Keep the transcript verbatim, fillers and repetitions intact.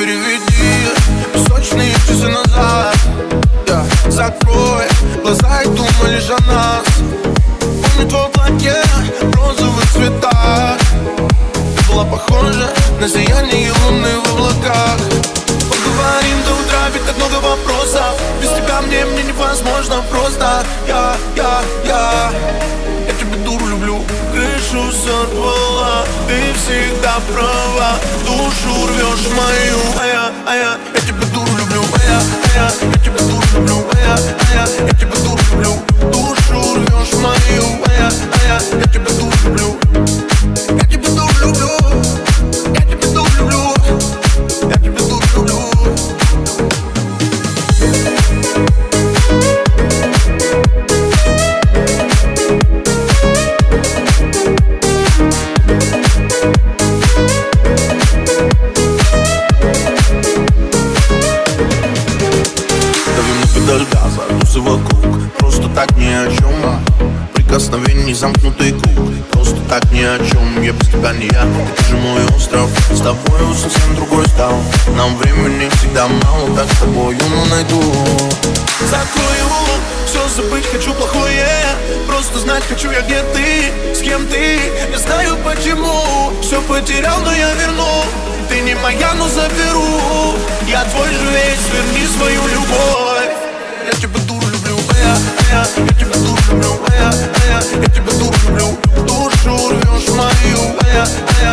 переведи песочные часы назад. Yeah. Закрой глаза и думай лишь о нас. Помню твое платье в розовых цветах. Ты была похожа на сияние луны в облаках. Поговорим до утра, ведь так много вопросов. Без тебя мне, мне невозможно просто. Я, я, я Я тебя, дуру, люблю. Крышу сорвала, ты всегда права. Душу рвешь мою, а я, а я Я тебя, дуру, люблю, а я, а я Я тебя, дуру, люблю, а я, а я Я тебя, дуру, люблю. Душу рвешь мою, а я, а я Я тебя, дуру, люблю. Я тебя, дуру, люблю. Я тебя, дуру, люблю. Я тебя, дуру, люблю. Тусы вокруг, просто так ни о чем. Прикосновений замкнутый круг, просто так ни о чем. Я без тебя не я, ты же мой остров. С тобою совсем другой стал. Нам времени всегда мало, так с тобою ну найду. Закрою, все забыть хочу плохое. Просто знать хочу я, где ты, с кем ты. Не знаю почему, все потерял, но я верну. Ты не моя, но заберу. Я твой же весь, верни свою любовь. Я тебя, дуру, люблю, а я, а я Я тебя, дуру, люблю, а я, а я Я тебя, дуру, люблю. Душу рвешь мою, а я, а